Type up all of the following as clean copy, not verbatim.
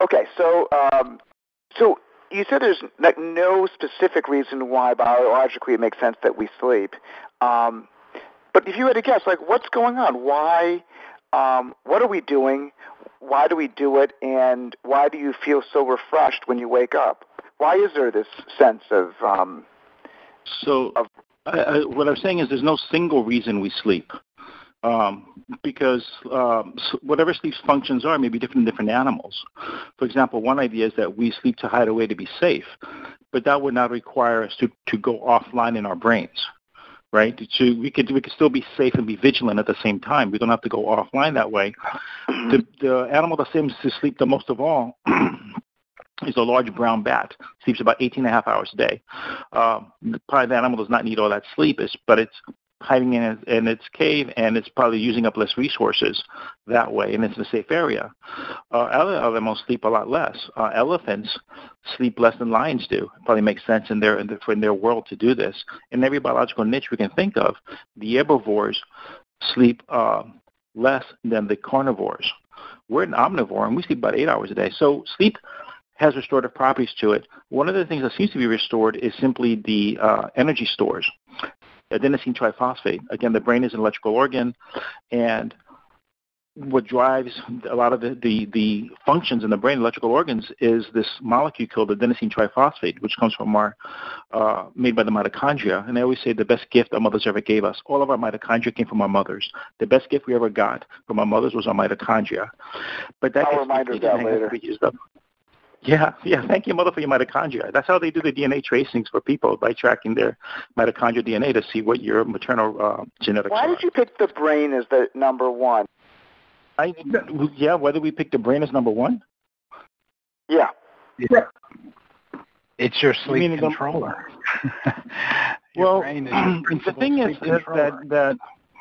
Okay, so you said there's no specific reason why biologically it makes sense that we sleep. But if you had to guess, what's going on? Why? What are we doing? Why do we do it? And why do you feel so refreshed when you wake up? Why is there this sense of? What I'm saying is there's no single reason we sleep. Because whatever sleep's functions are may be different in different animals. For example, one idea is that we sleep to hide away to be safe, but that would not require us to go offline in our brains, right? So we could still be safe and be vigilant at the same time. We don't have to go offline that way. The animal that seems to sleep the most of all is a large brown bat. Sleeps about 18 and a half hours a day. Probably the animal does not need all that sleep, but it's hiding in its cave, and it's probably using up less resources that way, and it's in a safe area. Other animals sleep a lot less. Elephants sleep less than lions do. It probably makes sense in their world to do this. In every biological niche we can think of, the herbivores sleep less than the carnivores. We're an omnivore, and we sleep about 8 hours a day. So sleep has restorative properties to it. One of the things that seems to be restored is simply the energy stores. Adenosine triphosphate. Again, the brain is an electrical organ, and what drives a lot of the functions in the brain, electrical organs, is this molecule called adenosine triphosphate, which comes from made by the mitochondria. And I always say the best gift our mothers ever gave us. All of our mitochondria came from our mothers. The best gift we ever got from our mothers was our mitochondria. But that I'll remind her of that later. Yeah. Thank you, Mother, for your mitochondria. That's how they do the DNA tracings for people, by tracking their mitochondrial DNA to see what your maternal genetics are. Why did you pick the brain as the number one? Whether we pick the brain as number one? Yeah. It's your sleep controller. Well, the thing is that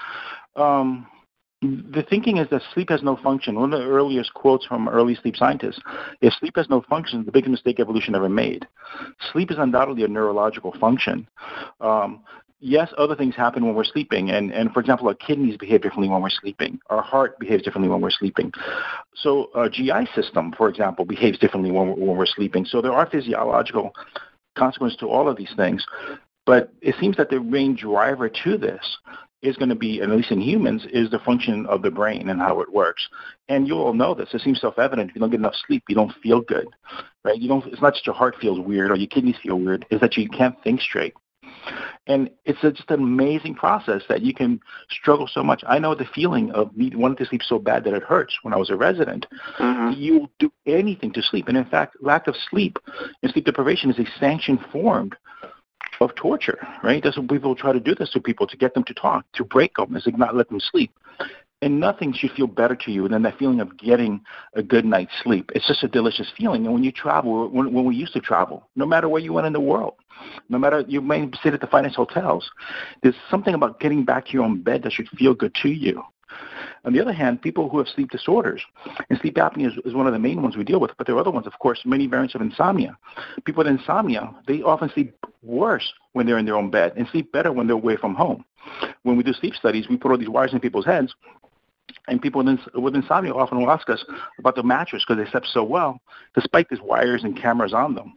the thinking is that sleep has no function. One of the earliest quotes from early sleep scientists, if sleep has no function, the biggest mistake evolution ever made. Sleep is undoubtedly a neurological function. Yes, other things happen when we're sleeping, and for example, our kidneys behave differently when we're sleeping. Our heart behaves differently when we're sleeping. So our GI system, for example, behaves differently when we're sleeping. So there are physiological consequences to all of these things. But it seems that the main driver to this is going to be, at least in humans, is the function of the brain and how it works. And you all know this. It seems self-evident. If you don't get enough sleep, you don't feel good, right? It's not just your heart feels weird or your kidneys feel weird. It's that you can't think straight. And it's just an amazing process that you can struggle so much. I know the feeling of me wanting to sleep so bad that it hurts when I was a resident. Mm-hmm. You will do anything to sleep. And in fact, lack of sleep and sleep deprivation is a sanctioned form of torture, right? That's what people try to do this to people, to get them to talk, to break them, is to not let them sleep. And nothing should feel better to you than that feeling of getting a good night's sleep. It's just a delicious feeling. And when you travel, when we used to travel, no matter where you went in the world, no matter, you may sit at the finest hotels, there's something about getting back to your own bed that should feel good to you. On the other hand, people who have sleep disorders, and sleep apnea is one of the main ones we deal with, but there are other ones, of course, many variants of insomnia. People with insomnia, they often sleep worse when they're in their own bed and sleep better when they're away from home. When we do sleep studies, we put all these wires in people's heads, and people with insomnia often will ask us about the mattress because they slept so well, despite these wires and cameras on them.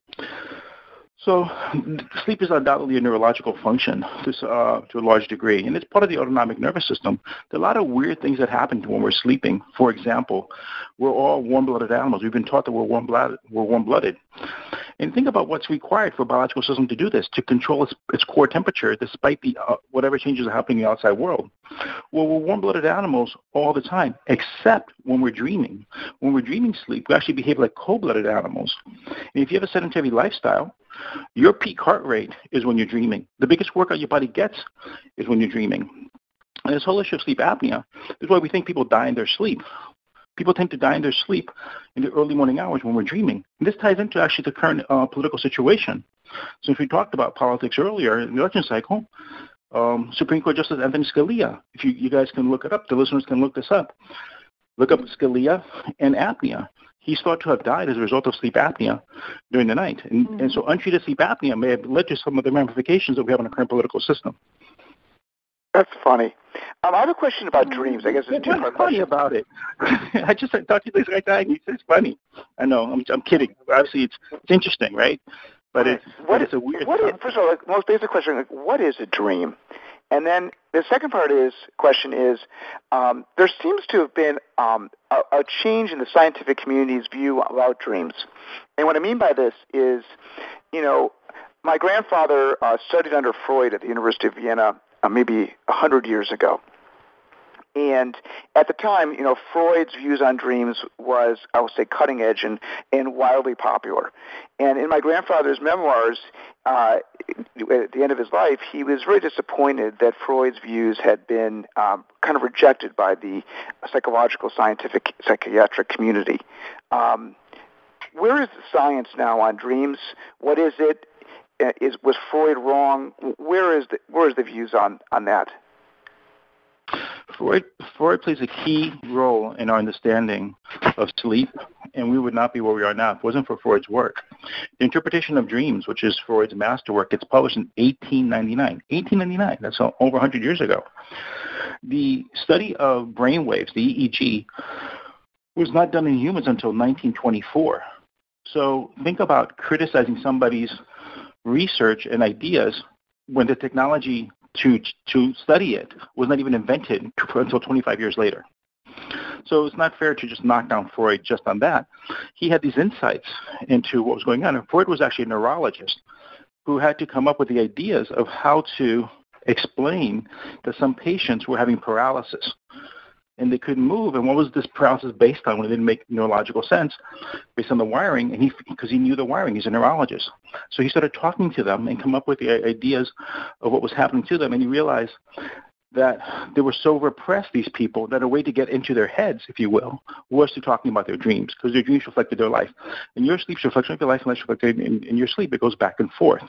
So sleep is undoubtedly a neurological function to a large degree, and it's part of the autonomic nervous system. There are a lot of weird things that happen when we're sleeping. For example, we're all warm-blooded animals. We've been taught that we're warm-blooded. And think about what's required for a biological system to do this, to control its core temperature despite the whatever changes are happening in the outside world. Well, we're warm-blooded animals all the time, except when we're dreaming. When we're dreaming sleep, we actually behave like cold-blooded animals. And if you have a sedentary lifestyle, your peak heart rate is when you're dreaming. The biggest workout your body gets is when you're dreaming. And this whole issue of sleep apnea, this is why we think people die in their sleep. People tend to die in their sleep in the early morning hours when we're dreaming. And this ties into actually the current political situation. Since we talked about politics earlier in the election cycle, Supreme Court Justice Anthony Scalia, if you guys can look it up, the listeners can look this up. Look up Scalia and apnea. He's thought to have died as a result of sleep apnea during the night. And so untreated sleep apnea may have led to some of the ramifications that we have in the current political system. That's funny. I have a question about dreams. I guess it's What's funny about it? I just talked to this guy, and he says it's funny. I know, I'm kidding. Obviously, it's interesting, right? But it's a weird. First of all, the most basic question: what is a dream? And then the second question is, there seems to have been a change in the scientific community's view about dreams. And what I mean by this is, my grandfather studied under Freud at the University of Vienna maybe 100 years ago. And at the time, Freud's views on dreams was, I would say, cutting edge and wildly popular. And in my grandfather's memoirs, at the end of his life, he was very disappointed that Freud's views had been kind of rejected by the psychological, scientific, psychiatric community. Where is the science now on dreams? What is it? Was Freud wrong? Where is the views on that? Freud plays a key role in our understanding of sleep, and we would not be where we are now if it wasn't for Freud's work. The Interpretation of Dreams, which is Freud's masterwork, gets published in 1899. 1899, that's over 100 years ago. The study of brainwaves, the EEG, was not done in humans until 1924. So think about criticizing somebody's research and ideas when the technology to study it was not even invented until 25 years later. So it's not fair to just knock down Freud just on that. He had these insights into what was going on. And Freud was actually a neurologist who had to come up with the ideas of how to explain that some patients were having paralysis and they couldn't move. And what was this paralysis based on when it didn't make neurological sense? Based on the wiring, and because he knew the wiring, he's a neurologist. So he started talking to them and come up with the ideas of what was happening to them, and he realized that they were so repressed, these people, that a way to get into their heads, if you will, was to talking about their dreams, because their dreams reflected their life. And your sleep reflects your life, and life reflected in your sleep. It goes back and forth.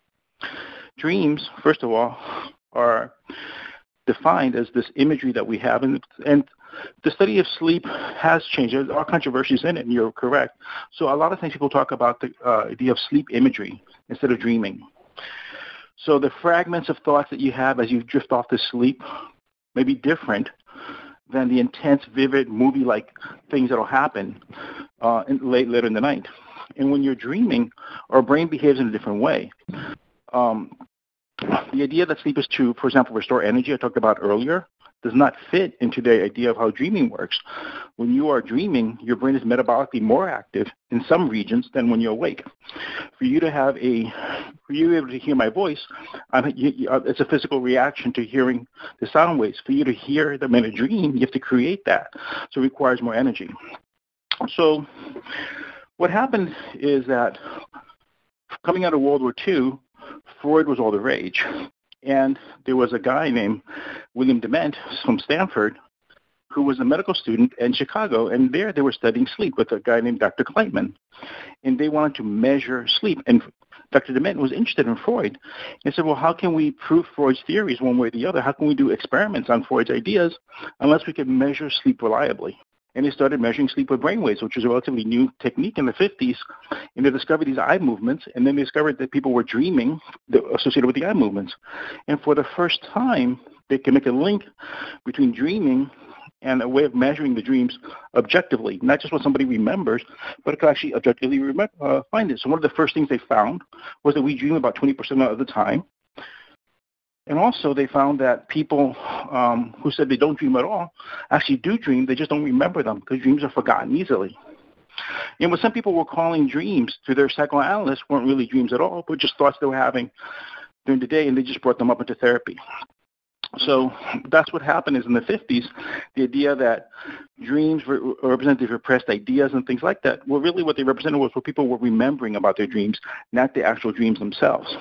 Dreams, first of all, are defined as this imagery that we have, and the study of sleep has changed. There are controversies in it, and you're correct. So a lot of times people talk about the idea of sleep imagery instead of dreaming. So the fragments of thoughts that you have as you drift off to sleep may be different than the intense, vivid, movie-like things that will happen later in the night. And when you're dreaming, our brain behaves in a different way. The idea that sleep is to, for example, restore energy I talked about earlier does not fit into the idea of how dreaming works. When you are dreaming, your brain is metabolically more active in some regions than when you're awake. For you to be able to hear my voice, it's a physical reaction to hearing the sound waves. For you to hear them in a dream, you have to create that. So it requires more energy. So what happened is that coming out of World War II, Freud was all the rage. And there was a guy named William Dement from Stanford who was a medical student in Chicago, and there they were studying sleep with a guy named Dr. Kleitman. And they wanted to measure sleep. And Dr. Dement was interested in Freud and said, well, how can we prove Freud's theories one way or the other? How can we do experiments on Freud's ideas unless we can measure sleep reliably? And they started measuring sleep with brainwaves, which was a relatively new technique in the 50s. And they discovered these eye movements, and then they discovered that people were dreaming associated with the eye movements. And for the first time, they can make a link between dreaming and a way of measuring the dreams objectively, not just what somebody remembers, but it could actually objectively find it. So one of the first things they found was that we dream about 20% of the time. And also they found that people who said they don't dream at all actually do dream, they just don't remember them because dreams are forgotten easily. And what some people were calling dreams to their psychoanalysts weren't really dreams at all, but just thoughts they were having during the day, and they just brought them up into therapy. So that's what happened is in the 50s, the idea that dreams represented repressed ideas and things like that, well, really what they represented was what people were remembering about their dreams, not the actual dreams themselves.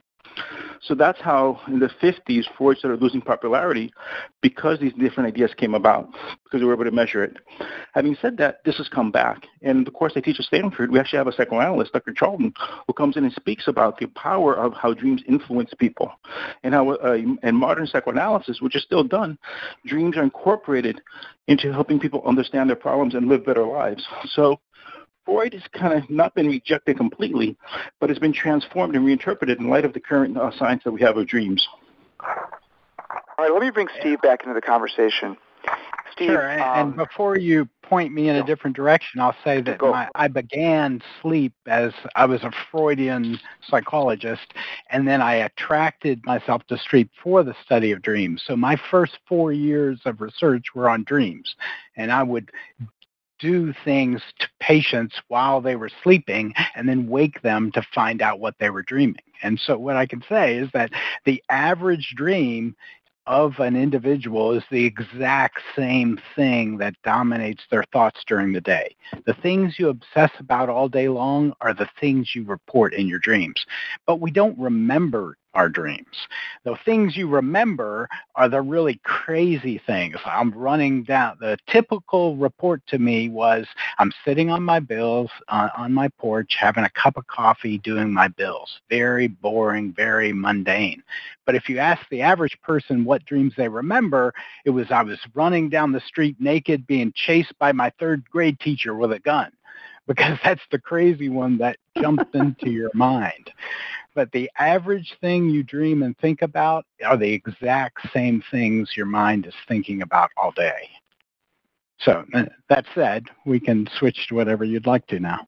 So that's how in the 50s Freud started losing popularity because these different ideas came about, because they were able to measure it. Having said that, this has come back. And in the course I teach at Stanford, we actually have a psychoanalyst, Dr. Charlton, who comes in and speaks about the power of how dreams influence people and how in modern psychoanalysis, which is still done, dreams are incorporated into helping people understand their problems and live better lives. So Freud has kind of not been rejected completely, but has been transformed and reinterpreted in light of the current science that we have of dreams. All right, let me bring Steve back into the conversation. Steve, sure, and before you point me in a different direction, I'll say that I began sleep as I was a Freudian psychologist, and then I attracted myself to sleep for the study of dreams. So my first 4 years of research were on dreams, and I would do things to patients while they were sleeping and then wake them to find out what they were dreaming. And so what I can say is that the average dream of an individual is the exact same thing that dominates their thoughts during the day. The things you obsess about all day long are the things you report in your dreams. But we don't remember our dreams. The things you remember are the really crazy things. I'm running down. The typical report to me was I'm sitting on my bills on my porch, having a cup of coffee, doing my bills. Very boring, very mundane. But if you ask the average person what dreams they remember, it was I was running down the street naked, being chased by my third grade teacher with a gun, because that's the crazy one that jumped into your mind. But the average thing you dream and think about are the exact same things your mind is thinking about all day. So that said, we can switch to whatever you'd like to now.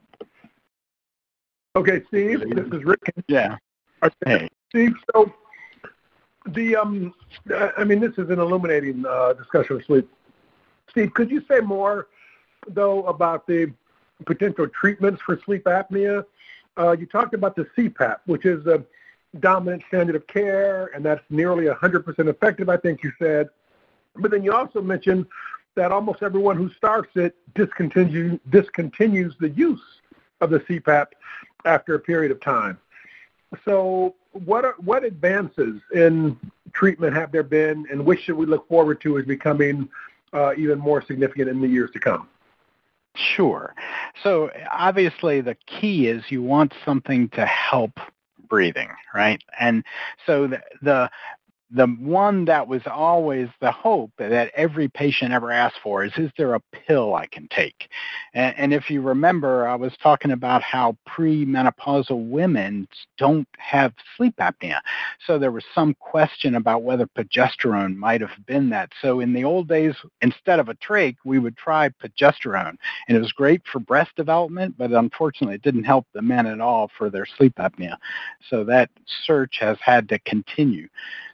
Okay, Steve, this is Rick. Yeah. Hey. Steve, so this is an illuminating discussion of sleep. Steve, could you say more, though, about the potential treatments for sleep apnea? You talked about the CPAP, which is the dominant standard of care, and that's nearly 100% effective, I think you said. But then you also mentioned that almost everyone who starts it discontinues the use of the CPAP after a period of time. So what advances in treatment have there been, and which should we look forward to as becoming even more significant in the years to come? Sure. So obviously the key is you want something to help breathing, right? And so the one that was always the hope that every patient ever asked for is there a pill I can take? And if you remember, I was talking about how premenopausal women don't have sleep apnea. So there was some question about whether progesterone might have been that. So in the old days, instead of a trach, we would try progesterone. And it was great for breast development, but unfortunately it didn't help the men at all for their sleep apnea. So that search has had to continue.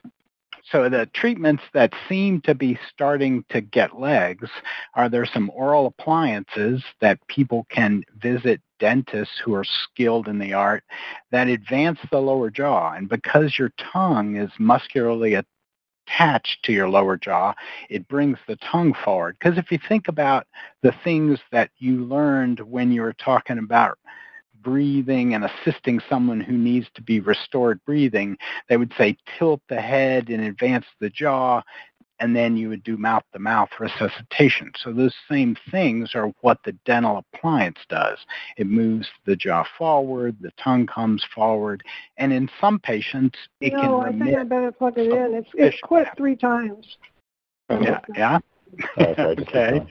So the treatments that seem to be starting to get legs are there's some oral appliances that people can visit dentists who are skilled in the art that advance the lower jaw. And because your tongue is muscularly attached to your lower jaw, it brings the tongue forward. Because if you think about the things that you learned when you were talking about breathing and assisting someone who needs to be restored breathing, they would say tilt the head and advance the jaw, and then you would do mouth-to-mouth resuscitation. So those same things are what the dental appliance does. It moves the jaw forward, the tongue comes forward, and in some patients it can remit. I think I better plug it in. It's quit 3 times. Yeah. Okay.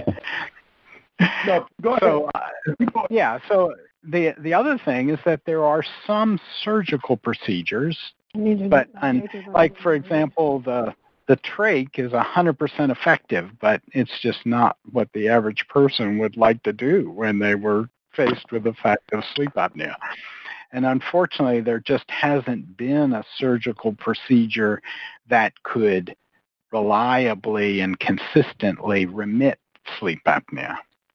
No, go ahead. So the other thing is that there are some surgical procedures, but like for example, the trach is 100% effective, but it's just not what the average person would like to do when they were faced with the fact of sleep apnea. And unfortunately, there just hasn't been a surgical procedure that could reliably and consistently remit sleep apnea.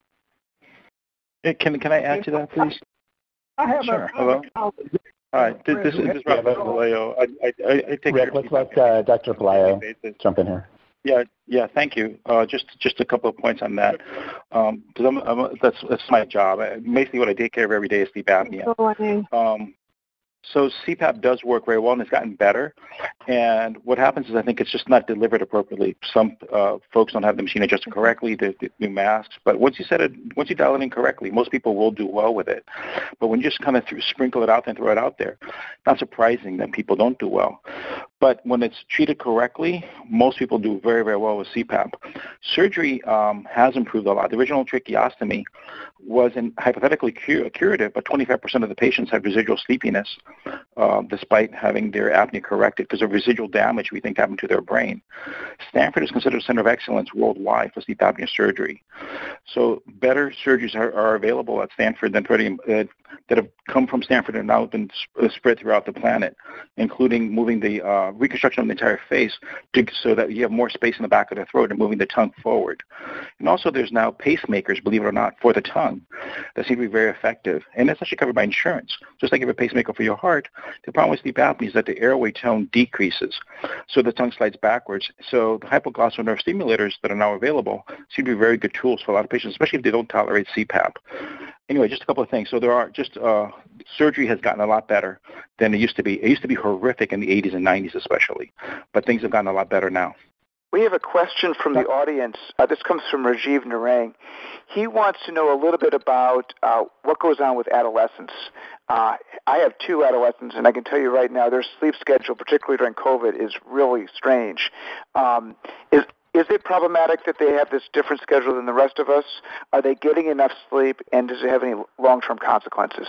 Can I add to that, please? I have sure. Hello? All right. This is Dr. Pelayo. I take Rick, let's let Dr. Pelayo jump in here. Yeah. Thank you. Just a couple of points on that, because that's my job. Basically, what I take care of every day is sleep apnea. So CPAP does work very well, and it's gotten better. And what happens is I think it's just not delivered appropriately. Some folks don't have the machine adjusted correctly, the new masks. But once you dial it in correctly, most people will do well with it. But when you just kind of sprinkle it out there and throw it out there, not surprising that people don't do well. But when it's treated correctly, most people do very, very well with CPAP. Surgery has improved a lot. The original tracheostomy wasn't hypothetically curative, but 25% of the patients had residual sleepiness despite having their apnea corrected because of residual damage we think happened to their brain. Stanford is considered a center of excellence worldwide for sleep apnea surgery. So better surgeries are available at Stanford than that have come from Stanford and now been spread throughout the planet, including moving the reconstruction of the entire face so that you have more space in the back of the throat and moving the tongue forward. And also there's now pacemakers, believe it or not, for the tongue that seem to be very effective. And that's actually covered by insurance. Just like you have a pacemaker for your heart, the problem with sleep apnea is that the airway tone decreases, so the tongue slides backwards. So the hypoglossal nerve stimulators that are now available seem to be very good tools for a lot of patients, especially if they don't tolerate CPAP. Anyway, just a couple of things. So there are surgery has gotten a lot better than it used to be. It used to be horrific in the 80s and 90s especially, but things have gotten a lot better now. We have a question from the audience. This comes from Rajiv Narang. He wants to know a little bit about what goes on with adolescents. I have 2 adolescents, and I can tell you right now their sleep schedule, particularly during COVID, is really strange. Is it problematic that they have this different schedule than the rest of us? Are they getting enough sleep, and does it have any long-term consequences?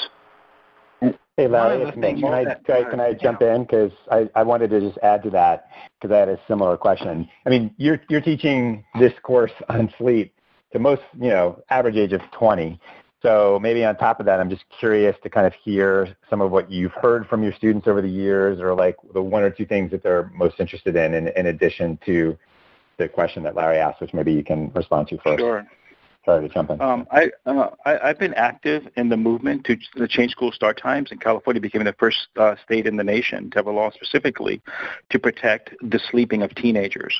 Hey, Larry, it's me. Can I jump in? Because I wanted to just add to that because I had a similar question. I mean, you're teaching this course on sleep to most, average age of 20. So maybe on top of that, I'm just curious to kind of hear some of what you've heard from your students over the years, or like the 1 or 2 things that they're most interested in addition to the question that Larry asked, which maybe you can respond to first. Sure. Sorry to jump in. I've been active in the movement to change school start times, and California became the first state in the nation to have a law specifically to protect the sleeping of teenagers.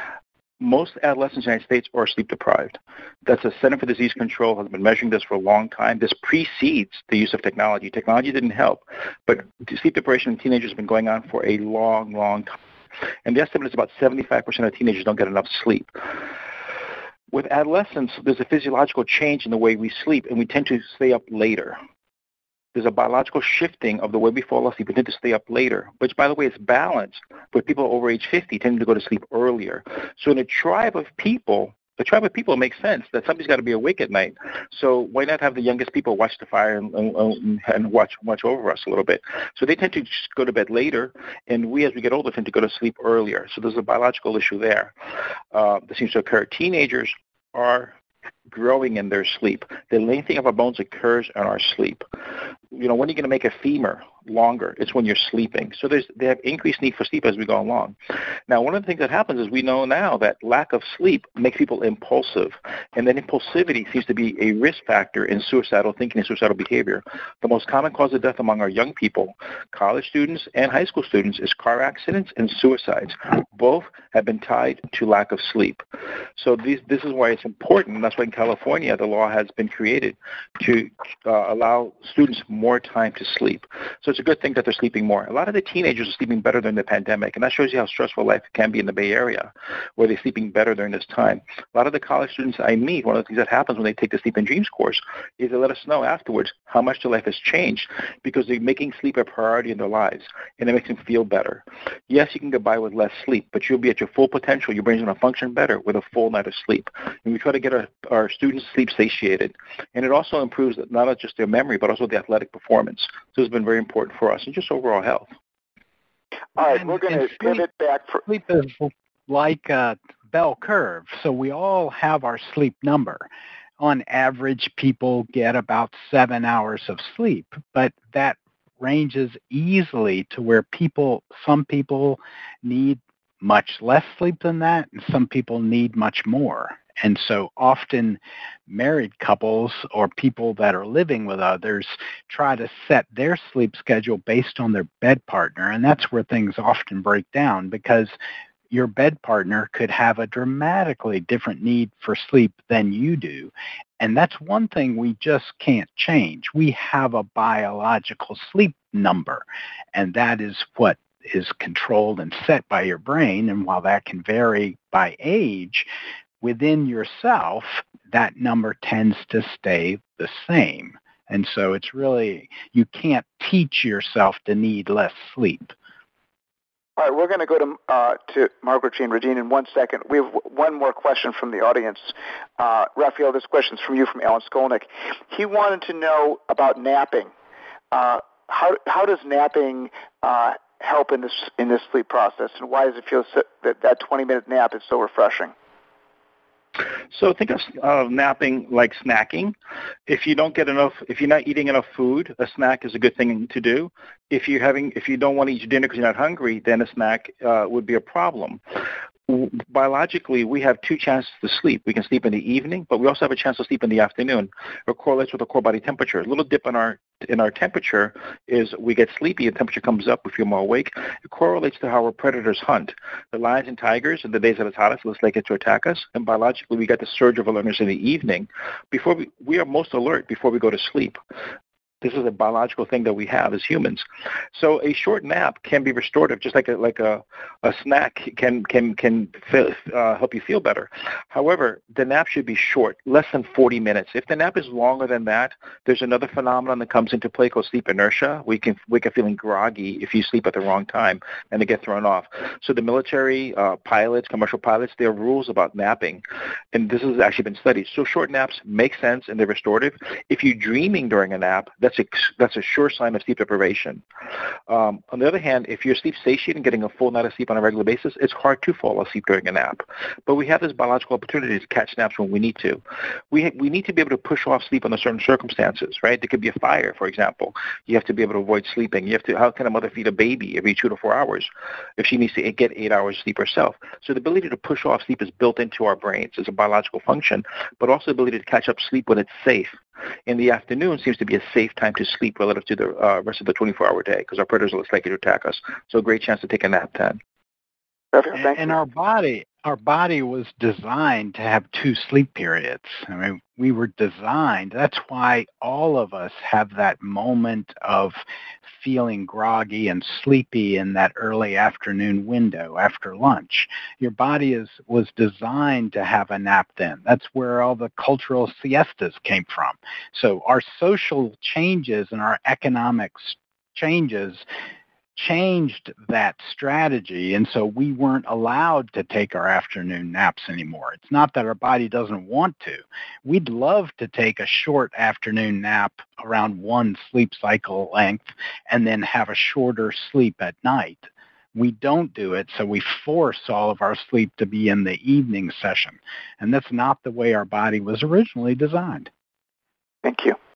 Most adolescents in the United States are sleep deprived. That's the Center for Disease Control has been measuring this for a long time. This precedes the use of technology. Technology didn't help, but sleep deprivation in teenagers has been going on for a long, long time. And the estimate is about 75% of teenagers don't get enough sleep. With adolescents, there's a physiological change in the way we sleep, and we tend to stay up later. There's a biological shifting of the way we fall asleep. We tend to stay up later, which, by the way, is balanced with people over age 50 tending to go to sleep earlier. So in a tribe of people, it makes sense that somebody's got to be awake at night. So why not have the youngest people watch the fire and watch over us a little bit? So they tend to just go to bed later, and we, as we get older, tend to go to sleep earlier. So there's a biological issue there that seems to occur. Teenagers are growing in their sleep. The lengthening of our bones occurs in our sleep. When are you going to make a femur longer? It's when you're sleeping. So they have increased need for sleep as we go along. Now, one of the things that happens is we know now that lack of sleep makes people impulsive, and that impulsivity seems to be a risk factor in suicidal thinking and suicidal behavior. The most common cause of death among our young people, college students and high school students, is car accidents and suicides. Both have been tied to lack of sleep. So this is why it's important. That's why in California the law has been created to allow students more time to sleep. So it's a good thing that they're sleeping more. A lot of the teenagers are sleeping better during the pandemic, and that shows you how stressful life can be in the Bay Area, where they're sleeping better during this time. A lot of the college students I meet, one of the things that happens when they take the Sleep and Dreams course is they let us know afterwards how much their life has changed because they're making sleep a priority in their lives, and it makes them feel better. Yes, you can get by with less sleep, but you'll be at your full potential. Your brain's going to function better with a full night of sleep. And we try to get our students sleep satiated, and it also improves not just their memory, but also the athletic performance. So it's been very important for us and just overall health. All right, we're going to pivot back. Sleep is like a bell curve, so we all have our sleep number. On average, people get about 7 hours of sleep, but that ranges easily to where some people need much less sleep than that, and some people need much more. And so often married couples or people that are living with others try to set their sleep schedule based on their bed partner. And that's where things often break down, because your bed partner could have a dramatically different need for sleep than you do. And that's one thing we just can't change. We have a biological sleep number, and that is what is controlled and set by your brain. And while that can vary by age, within yourself, that number tends to stay the same. And so it's really, you can't teach yourself to need less sleep. All right, we're going to go to Margaret Jean Radine in 1 second. We have one more question from the audience. Raphael, this question's from you, from Alan Skolnick. He wanted to know about napping. How does napping help in this sleep process, and why does it feel that 20-minute nap is so refreshing? So think of napping like snacking. If you're not eating enough food, a snack is a good thing to do. If you don't want to eat your dinner because you're not hungry, then a snack would be a problem. Biologically, we have two chances to sleep. We can sleep in the evening, but we also have a chance to sleep in the afternoon. It correlates with the core body temperature. A little dip in our temperature is we get sleepy, the temperature comes up, we feel more awake. It correlates to how our predators hunt. The lions and tigers, in the days that it's hottest, less likely to attack us. And biologically, we get the surge of alertness in the evening. Before we are most alert before we go to sleep. This is a biological thing that we have as humans. So a short nap can be restorative, just like a snack can help you feel better. However, the nap should be short, less than 40 minutes. If the nap is longer than that, there's another phenomenon that comes into play called sleep inertia. We can wake up feeling groggy if you sleep at the wrong time and they get thrown off. So the military, pilots, commercial pilots, there are rules about napping, and this has actually been studied. So short naps make sense and they're restorative. If you're dreaming during a nap, that's a sure sign of sleep deprivation. On the other hand, if you're sleep satiated and getting a full night of sleep on a regular basis, it's hard to fall asleep during a nap. But we have this biological opportunity to catch naps when we need to. We need to be able to push off sleep under certain circumstances, right? There could be a fire, for example. You have to be able to avoid sleeping. How can a mother feed a baby every 2 to 4 hours if she needs to get 8 hours of sleep herself? So the ability to push off sleep is built into our brains as a biological function, but also the ability to catch up sleep when it's safe. In the afternoon seems to be a safe time to sleep relative to the rest of the 24-hour day because our predators are less likely to attack us. So a great chance to take a nap then. And our body was designed to have 2 sleep periods. I mean, we were designed. That's why all of us have that moment of feeling groggy and sleepy in that early afternoon window after lunch. Your body was designed to have a nap then. That's where all the cultural siestas came from. So our social changes and our economics changes changed that strategy, and so we weren't allowed to take our afternoon naps anymore. It's not that our body doesn't want to. We'd love to take a short afternoon nap around 1 sleep cycle length and then have a shorter sleep at night. We don't do it, so we force all of our sleep to be in the evening session, and that's not the way our body was originally designed. Thank you.